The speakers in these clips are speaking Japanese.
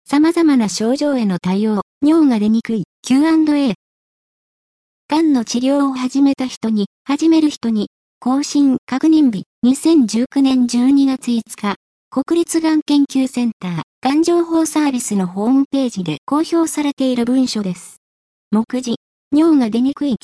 様々な症状への対応、尿が出にくい Q&A。がんの治療を始める人に、更新確認日、2019年12月5日、国立がん研究センター、がん情報サービスのホームページで公表されている文書です。目次、尿が出にくい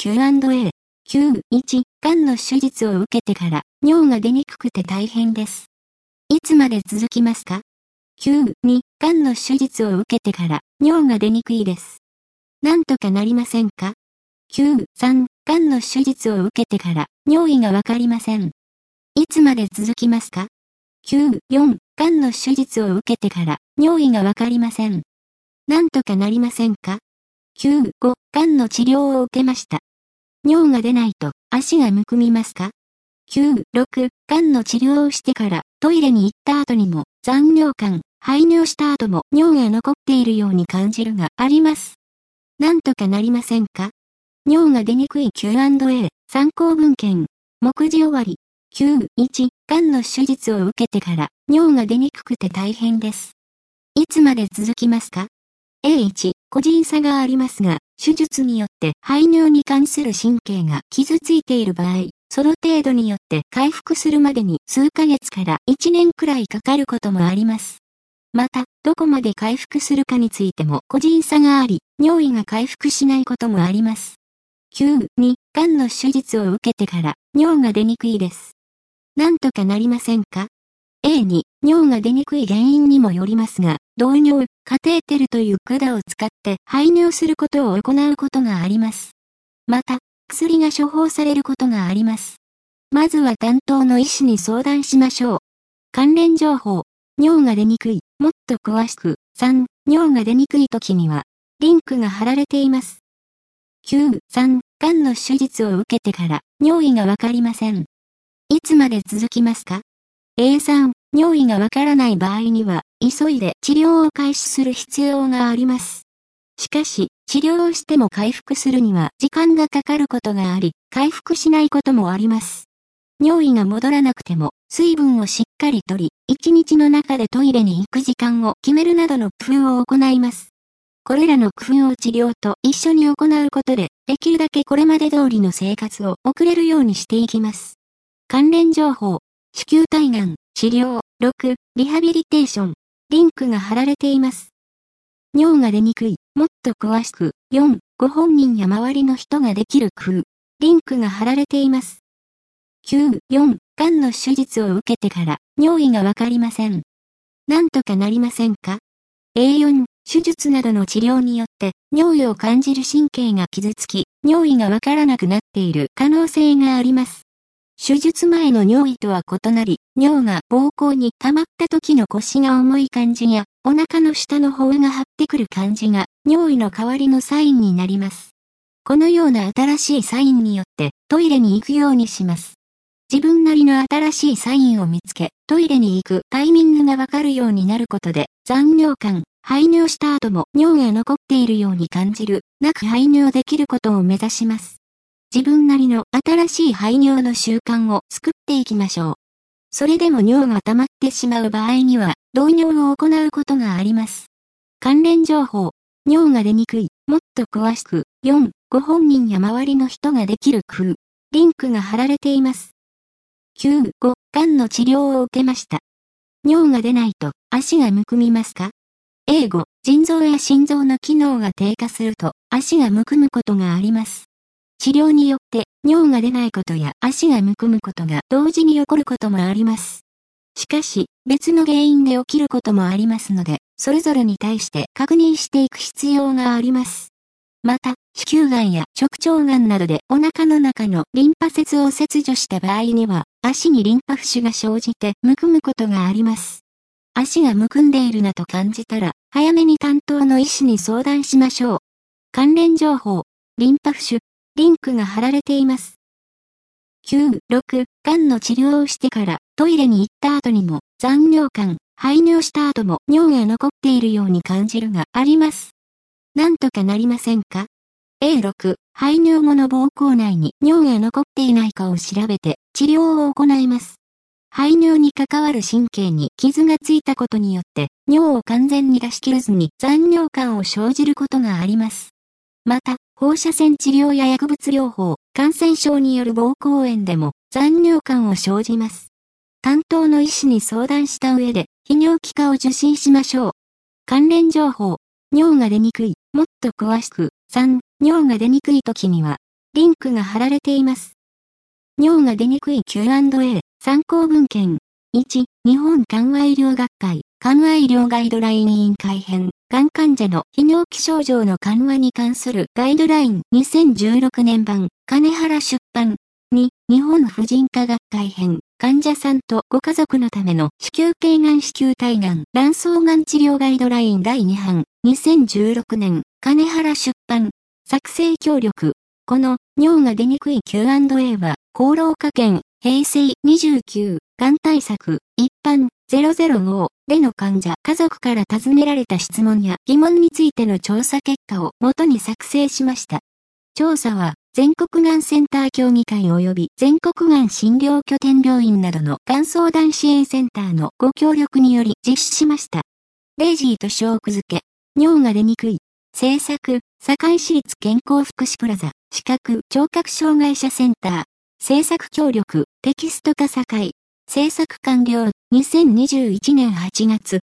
Q&A。Q1、がんの手術を受けてから、尿が出にくくて大変です。いつまで続きますか？ Q2、がんの手術を受けてから、尿が出にくいです。なんとかなりませんか？ Q3、がんの手術を受けてから、尿意がわかりません。いつまで続きますか？ Q4、がんの手術を受けてから、尿意がわかりません。なんとかなりませんか？ Q5、がんの治療を受けました。尿が出ないと、足がむくみますか？ Q6、がんの治療をしてからトイレに行った後にも残尿感、排尿した後も尿が残っているように感じるがあります。なんとかなりませんか？尿が出にくい Q&A、参考文献、目次終わり。Q1、がんの手術を受けてから尿が出にくくて大変です。いつまで続きますか？ A1、個人差がありますが、手術によって排尿に関する神経が傷ついている場合、その程度によって回復するまでに数ヶ月から1年くらいかかることもあります。また、どこまで回復するかについても個人差があり、尿意が回復しないこともあります。Q2、がんの手術を受けてから尿が出にくいです。なんとかなりませんか？ A2、尿が出にくい原因にもよりますが、導尿、カテーテルという管を使って排尿することを行うことがあります。また、薬が処方されることがあります。まずは担当の医師に相談しましょう。関連情報、尿が出にくい、もっと詳しく、3、尿が出にくい時には、リンクが貼られています。Q3、がんの手術を受けてから尿意がわかりません。いつまで続きますか？ A3、尿意がわからない場合には、急いで治療を開始する必要があります。しかし、治療をしても回復するには時間がかかることがあり、回復しないこともあります。尿意が戻らなくても、水分をしっかりとり、1日の中でトイレに行く時間を決めるなどの工夫を行います。これらの工夫を治療と一緒に行うことで、できるだけこれまで通りの生活を送れるようにしていきます。関連情報、子宮体がん、治療、6、リハビリテーション、リンクが貼られています。尿が出にくい、もっと詳しく、4、ご本人や周りの人ができる工夫、リンクが貼られています。Q4、がんの手術を受けてから尿意がわかりません。なんとかなりませんか？ A4、手術などの治療によって尿意を感じる神経が傷つき、尿意がわからなくなっている可能性があります。手術前の尿意とは異なり、尿が膀胱に溜まった時の腰が重い感じや、お腹の下の方が張ってくる感じが、尿意の代わりのサインになります。このような新しいサインによってトイレに行くようにします。自分なりの新しいサインを見つけ、トイレに行くタイミングがわかるようになることで、残尿感、排尿した後も尿が残っているように感じる、なく排尿できることを目指します。自分なりの新しい排尿の習慣を作っていきましょう。それでも尿が溜まってしまう場合には、導尿を行うことがあります。関連情報、尿が出にくい、もっと詳しく、4、ご本人や周りの人ができる工夫、リンクが貼られています。Q5、がんの治療を受けました。尿が出ないと足がむくみますか？ A5、腎臓や心臓の機能が低下すると足がむくむことがあります。治療によって尿が出ないことや足がむくむことが同時に起こることもあります。しかし、別の原因で起きることもありますので、それぞれに対して確認していく必要があります。また、子宮がんや直腸がんなどでお腹の中のリンパ節を切除した場合には、足にリンパ浮腫が生じてむくむことがあります。足がむくんでいるなと感じたら、早めに担当の医師に相談しましょう。関連情報、リンパ浮腫、リンクが貼られています。Q6、がんの治療をしてからトイレに行った後にも残尿感、排尿した後も尿が残っているように感じるがあります。なんとかなりませんか？ A6、排尿後の膀胱内に尿が残っていないかを調べて治療を行います。 排尿に関わる神経に傷がついたことによって、尿を完全に出し切れずに残尿感を生じることがあります。また、放射線治療や薬物療法、感染症による膀胱炎でも残尿感を生じます。担当の医師に相談した上で、泌尿器科を受診しましょう。関連情報。尿が出にくい。もっと詳しく。3、尿が出にくい時には、リンクが貼られています。尿が出にくい Q&A。参考文献。1、日本緩和医療学会、緩和医療ガイドライン委員会編、がん患者の泌尿器症状の緩和に関するガイドライン2016年版、金原出版。2、日本婦人科学会編、患者さんとご家族のための子宮頸がん子宮体がん卵巣がん治療ガイドライン第2版、2016年、金原出版。作成協力。この、尿が出にくい Q&A は、厚労科研、平成29、がん対策、一般、005での患者家族から尋ねられた質問や疑問についての調査結果を元に作成しました。調査は、全国がんセンター協議会及び全国がん診療拠点病院などのがん相談支援センターのご協力により実施しました。レイジーと小区付け、尿が出にくい。制作、堺市立健康福祉プラザ、視覚、聴覚障害者センター。制作協力、テキスト化堺。制作完了、2021年8月。